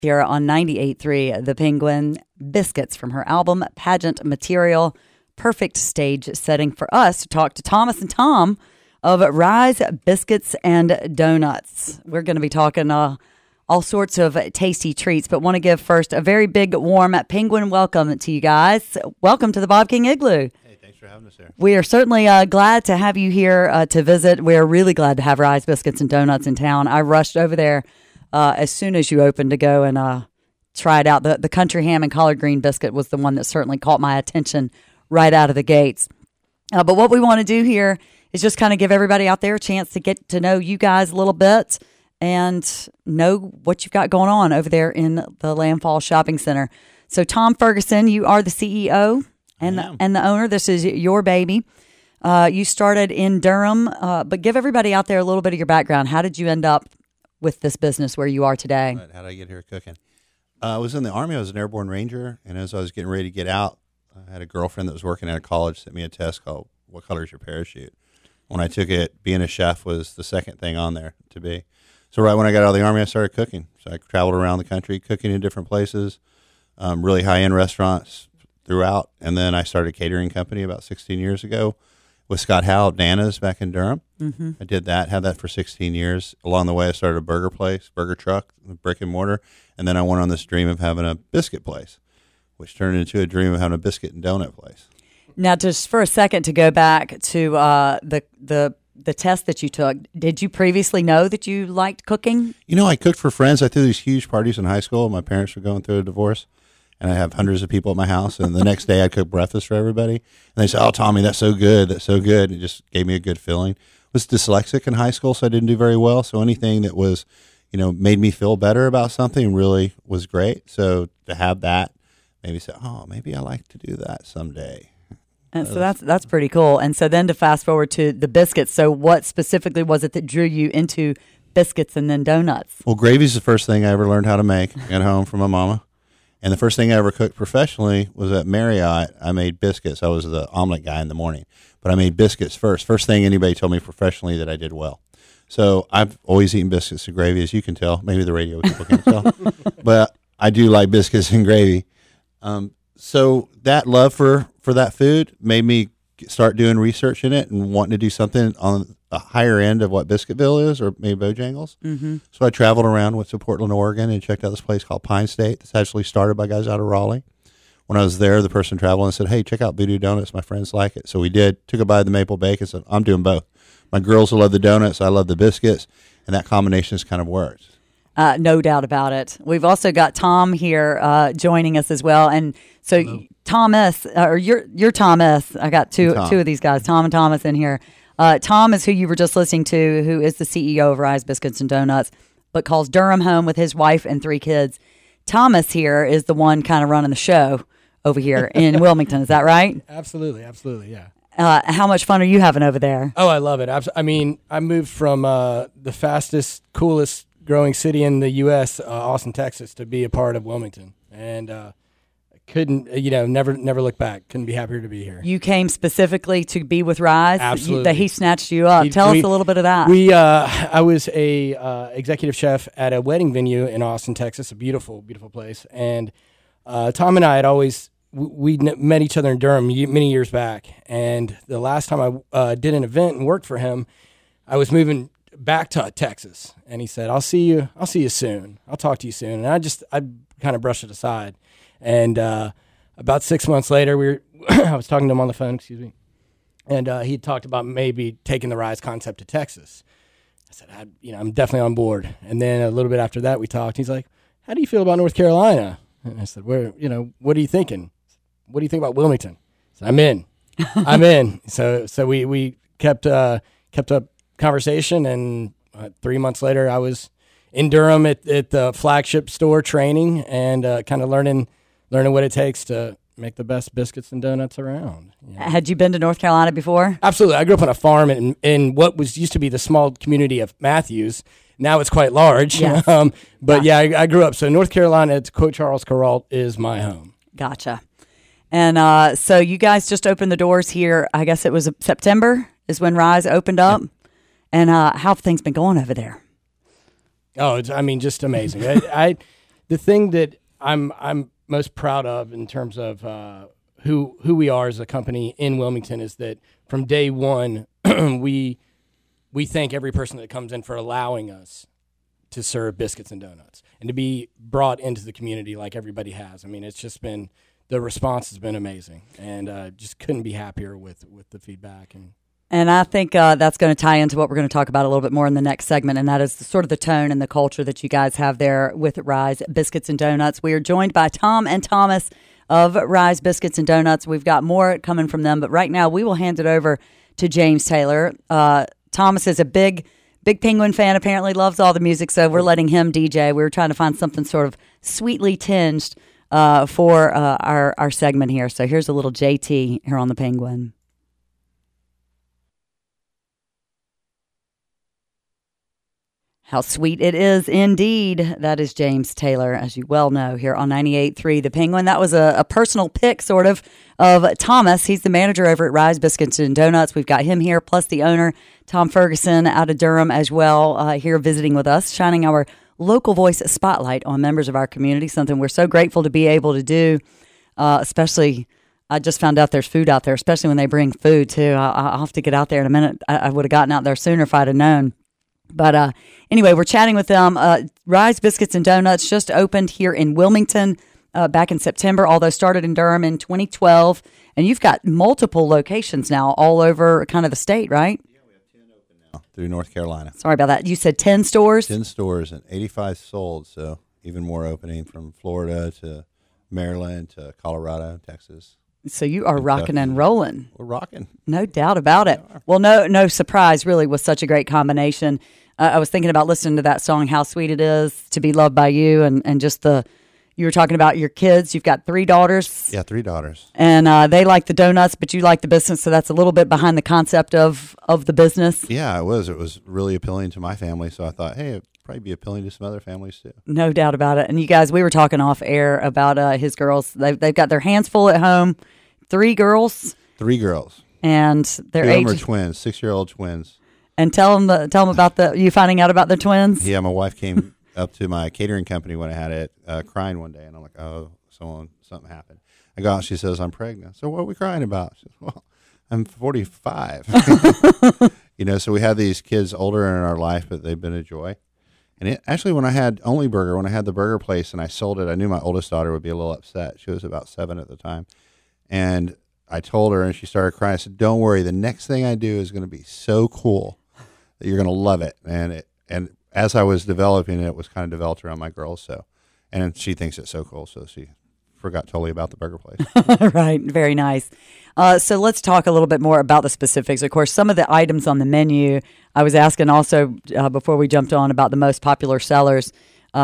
here on 98.3 The Penguin. Biscuits from her album Pageant Material. Perfect stage setting for us to talk to Thomas and Tom of Rise Biscuits and Donuts. We're going to be talking all sorts of tasty treats, but want to give first a very big, warm Penguin welcome to you guys. Welcome to the Bob King Igloo. Hey, thanks for having us here. We are certainly glad to have you here to visit. We're really glad to have Rise Biscuits and Donuts in town. I rushed over there as soon as you opened to go and try it out. The country ham and collard green biscuit was the one that certainly caught my attention right out of the gates. But what we want to do here is just kind of give everybody out there a chance to get to know you guys a little bit and know what you've got going on over there in the Landfall Shopping Center. So Tom Ferguson, you are the CEO and the owner. This is your baby. You started in Durham, but give everybody out there a little bit of your background. How did you end up with this business where you are today? How did I get here cooking? I was in the Army. I was an airborne ranger, and as I was getting ready to get out, I had a girlfriend that was working at a college sent me a test called "What Color is Your Parachute?" When I took it, being a chef was the second thing on there to be. So right when I got out of the Army, I started cooking. So I traveled around the country cooking in different places, really high-end restaurants throughout. And then I started a catering company about 16 years ago with Scott Howe, Nana's back in Durham. Mm-hmm. I did that, had that for 16 years. Along the way, I started a burger truck, brick and mortar. And then I went on this dream of having a biscuit place, which turned into a dream of having a biscuit and donut place. Now, just for a second to go back to the test that you took, did you previously know that you liked cooking? You know, I cooked for friends. I threw these huge parties in high school. My parents were going through a divorce, and I have hundreds of people at my house. And the next day, I cooked breakfast for everybody. And they said, "Oh, Tommy, that's so good. That's so good." It just gave me a good feeling. I was dyslexic in high school, so I didn't do very well. So anything that was, made me feel better about something really was great. So to have that, maybe say, "Oh, maybe I like to do that someday." And so that's pretty cool. And so then to fast forward to the biscuits. So what specifically was it that drew you into biscuits and then donuts? Well, gravy's the first thing I ever learned how to make at home from my mama. And the first thing I ever cooked professionally was at Marriott. I made biscuits. I was the omelet guy in the morning, but I made biscuits first. First thing anybody told me professionally that I did well. So I've always eaten biscuits and gravy, as you can tell. Maybe the radio people can't tell. But I do like biscuits and gravy. So that love for that food made me start doing research in it and wanting to do something on the higher end of what Biscuitville is, or maybe Bojangles. Mm-hmm. So I traveled around, went to Portland, Oregon, and checked out this place called Pine State. It's actually started by guys out of Raleigh. When I was there, the person traveling said, "Hey, check out Voodoo Donuts. My friends like it." So we did. Took a bite of the maple bake and said, "I'm doing both. My girls will love the donuts. I love the biscuits." And that combination has kind of worked. No doubt about it. We've also got Tom here joining us as well. And so hello. Thomas, or you're Thomas. I got two of these guys, Tom and Thomas, in here. Tom is who you were just listening to, who is the CEO of Rise Biscuits and Donuts, but calls Durham home with his wife and 3 kids. Thomas here is the one kind of running the show over here in Wilmington. Is that right? Absolutely, yeah. How much fun are you having over there? Oh, I love it. I mean, I moved from the fastest, coolest growing city in the U.S., Austin, Texas, to be a part of Wilmington, and couldn't, never look back. Couldn't be happier to be here. You came specifically to be with Rise. Absolutely. That he snatched you up. Tell us a little bit of that. I was a executive chef at a wedding venue in Austin, Texas, a beautiful, beautiful place, and Tom and I had always we met each other in Durham many years back, and the last time I did an event and worked for him, I was moving back to Texas, and he said, I'll see you soon. I'll talk to you soon. And I kind of brushed it aside. And about 6 months later, I was talking to him on the phone, and he talked about maybe taking the Rise concept to Texas. I said, I'm definitely on board. And then a little bit after that, we talked. He's like, how do you feel about North Carolina? And I said, what are you thinking? What do you think about Wilmington? I said, I'm in. I'm in. So we kept up conversation, and 3 months later, I was in Durham at the flagship store training and kind of learning what it takes to make the best biscuits and donuts around. Had you been to North Carolina before? Absolutely. I grew up on a farm in what used to be the small community of Matthews. Now it's quite large. Yes. I grew up. So North Carolina, it's Quote Charles Kuralt, is my home. Gotcha. And so you guys just opened the doors here. I guess it was September is when Rise opened up. Yep. And how have things been going over there? Oh, it's just amazing. the thing that I'm most proud of in terms of who we are as a company in Wilmington is that from day one we thank every person that comes in for allowing us to serve biscuits and donuts and to be brought into the community like everybody has. I mean, it's just been, the response has been amazing, and just couldn't be happier with the feedback. And I think that's going to tie into what we're going to talk about a little bit more in the next segment, and that is sort of the tone and the culture that you guys have there with Rise Biscuits and Donuts. We are joined by Tom and Thomas of Rise Biscuits and Donuts. We've got more coming from them, but right now we will hand it over to James Taylor. Thomas is a big Penguin fan, apparently loves all the music, so we're letting him DJ. We were trying to find something sort of sweetly tinged for our segment here. So here's a little JT here on the Penguin. How sweet it is indeed. That is James Taylor, as you well know, here on 98.3 The Penguin. That was a personal pick, sort of Thomas. He's the manager over at Rise Biscuits and Donuts. We've got him here, plus the owner, Tom Ferguson, out of Durham as well, here visiting with us, shining our local voice spotlight on members of our community, something we're so grateful to be able to do, especially... I just found out there's food out there, especially when they bring food, too. I'll have to get out there in a minute. I would have gotten out there sooner if I'd have known. But anyway, we're chatting with them. Rise Biscuits and Donuts just opened here in Wilmington back in September, although started in Durham in 2012. And you've got multiple locations now all over kind of the state, right? Yeah, we have 10 open now through North Carolina. Sorry about that. You said 10 stores? 10 stores and 85 sold, so even more opening from Florida to Maryland to Colorado, Texas. So you are rocking and rolling. We're rocking. No doubt about it. Well, no surprise, really, with such a great combination. I was thinking about listening to that song, How Sweet It Is to Be Loved by You, and just you were talking about your kids. You've got 3 daughters. Yeah, 3 daughters. And they like the donuts, but you like the business, so that's a little bit behind the concept of the business. Yeah, it was. It was really appealing to my family, so I thought, hey, it'd probably be appealing to some other families, too. No doubt about it. And you guys, we were talking off air about his girls. They've got their hands full at home. 3 girls. 3 girls. And their age. 2 of them are twins, 6-year-old twins. And tell them about you finding out about the twins. Yeah, my wife came up to my catering company when I had it, crying one day, and I'm like, oh, something happened. I go out, and she says, I'm pregnant. So what are we crying about? She says, well, I'm 45. So we have these kids older in our life, but they've been a joy. And actually, when I had Only Burger, when I had the burger place and I sold it, I knew my oldest daughter would be a little upset. She was about 7 at the time. And I told her, and she started crying. I said, don't worry, the next thing I do is going to be so cool that you're going to love it. And as I was developing it, it was kind of developed around my girls. So, and she thinks it's so cool, so she forgot totally about the burger place. Right, very nice. So let's talk a little bit more about the specifics. Of course, some of the items on the menu, I was asking also before we jumped on about the most popular sellers.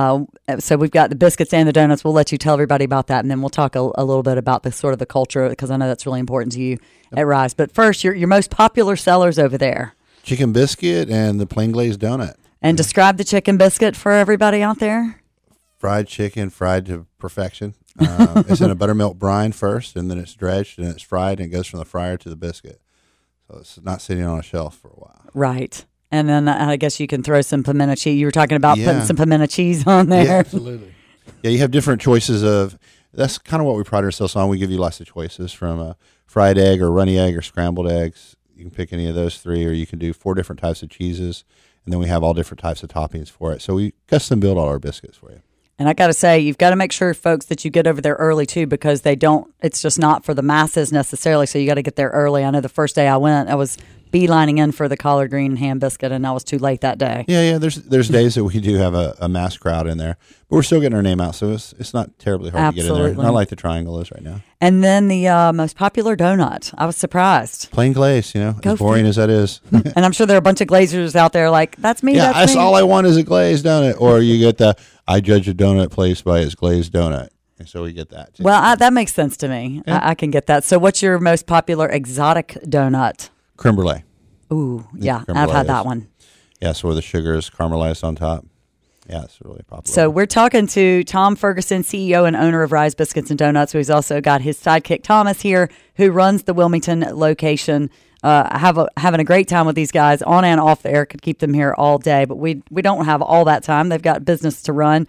So we've got the biscuits and the donuts. We'll let you tell everybody about that, and then we'll talk a little bit about the sort of the culture, because I know that's really important to you at Rise. But first, your most popular sellers over there. Chicken biscuit and the plain glazed donut. And describe the chicken biscuit for everybody out there. Fried chicken, fried to perfection. It's in a buttermilk brine first, and then it's dredged, and it's fried, and it goes from the fryer to the biscuit. So it's not sitting on a shelf for a while. Right. And then I guess you can throw some pimento cheese. You were talking about putting some pimento cheese on there. Yeah, absolutely. Yeah, you have different choices of. That's kind of what we pride ourselves on. We give you lots of choices from a fried egg or runny egg or scrambled eggs. You can pick any of those 3, or you can do 4 different types of cheeses, and then we have all different types of toppings for it. So we custom build all our biscuits for you. And I got to say, you've got to make sure, folks, that you get over there early, too, because it's just not for the masses necessarily, so you got to get there early. I know the first day I went, I was beelining in for the collard green and ham biscuit, and I was too late that day. Yeah, there's days that we do have a mass crowd in there, but we're still getting our name out, so it's not terribly hard to get in there. Not like the Triangle is right now. And then the most popular donut. I was surprised. Plain glaze, as boring as that is. And I'm sure there are a bunch of glazers out there like, that's me, yeah, that's me. All I want is a glazed donut. Or you get the, I judge a donut place by its glazed donut. And so we get that, too. Well, that makes sense to me. Yeah. I can get that. So what's your most popular exotic donut? Creme brulee. Ooh, yeah, I've had that one. Yeah, so where the sugar is caramelized on top. Yeah, it's really popular. So we're talking to Tom Ferguson, CEO and owner of Rise Biscuits and Donuts, who's also got his sidekick Thomas here, who runs the Wilmington location. Having a great time with these guys on and off the air. Could keep them here all day, but we don't have all that time. They've got business to run.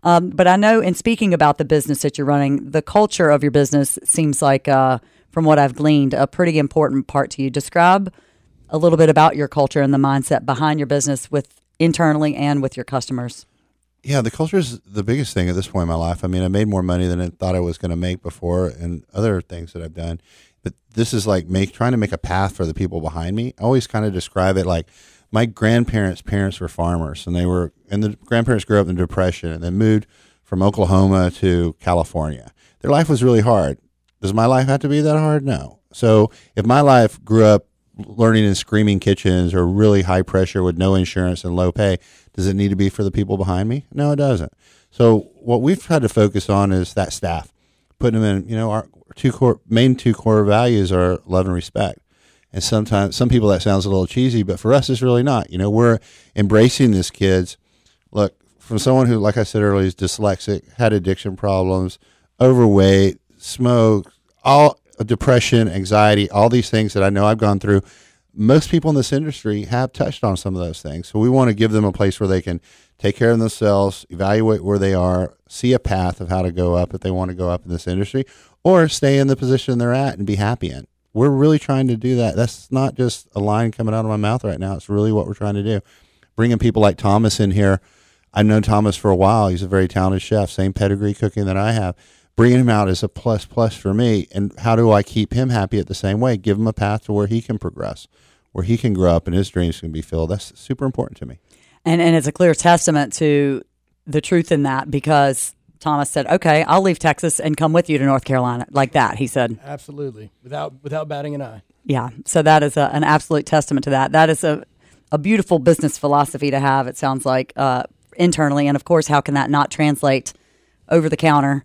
But I know, in speaking about the business that you're running, the culture of your business seems like, from what I've gleaned, a pretty important part to you. Describe a little bit about your culture and the mindset behind your business with internally and with your customers. Yeah, the culture is the biggest thing at this point in my life. I mean, I made more money than I thought I was going to make before and other things that I've done. But this is like trying to make a path for the people behind me. I always kind of describe it like my grandparents' parents were farmers, and the grandparents grew up in the Depression and then moved from Oklahoma to California. Their life was really hard. Does my life have to be that hard? No. So if my life grew up learning in screaming kitchens or really high pressure with no insurance and low pay, does it need to be for the people behind me? No, it doesn't. So what we've tried to focus on is that staff, putting them in, our main two core values are love and respect. And sometimes, some people that sounds a little cheesy, but for us, it's really not. We're embracing these kids. Look, from someone who, like I said earlier, is dyslexic, had addiction problems, overweight, smoke, all depression, anxiety, all these things that I know I've gone through. Most people in this industry have touched on some of those things. So we want to give them a place where they can take care of themselves, evaluate where they are, see a path of how to go up if they want to go up in this industry, or stay in the position they're at and be happy in. We're really trying to do that. That's not just a line coming out of my mouth right now. It's really what we're trying to do. Bringing people like Thomas in here. I've known Thomas for a while. He's a very talented chef, same pedigree cooking that I have. Bringing him out is a plus for me. And how do I keep him happy at the same way? Give him a path to where he can progress, where he can grow up and his dreams can be filled. That's super important to me. And it's a clear testament to the truth in that, because Thomas said, okay, I'll leave Texas and come with you to North Carolina. Like that, he said. Absolutely. Without batting an eye. Yeah. So that is an absolute testament to that. That is a beautiful business philosophy to have, it sounds like, internally. And of course, how can that not translate over the counter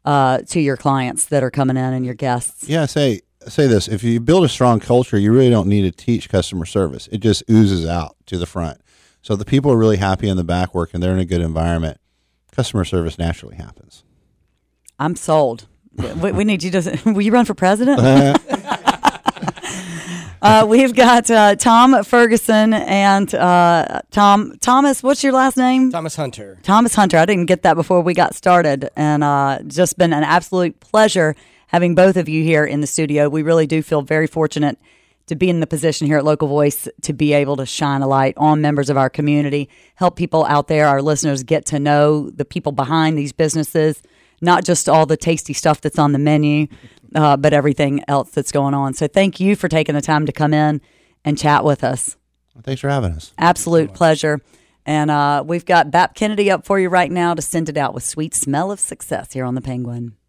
to your clients that are coming in and your guests? Yeah, say this. If you build a strong culture, you really don't need to teach customer service. It just oozes out to the front. So the people are really happy in the back work and they're in a good environment. Customer service naturally happens. I'm sold. We need you to. Will you run for president? We've got Tom Ferguson and Thomas. What's your last name? Thomas Hunter. Thomas Hunter. I didn't get that before we got started, and just been an absolute pleasure having both of you here in the studio. We really do feel very fortunate to be in the position here at Local Voice to be able to shine a light on members of our community, help people out there, our listeners, get to know the people behind these businesses, not just all the tasty stuff that's on the menu, but everything else that's going on. So thank you for taking the time to come in and chat with us. Well, thanks for having us. Absolute pleasure. And we've got Bap Kennedy up for you right now to send it out with Sweet Smell of Success here on The Penguin.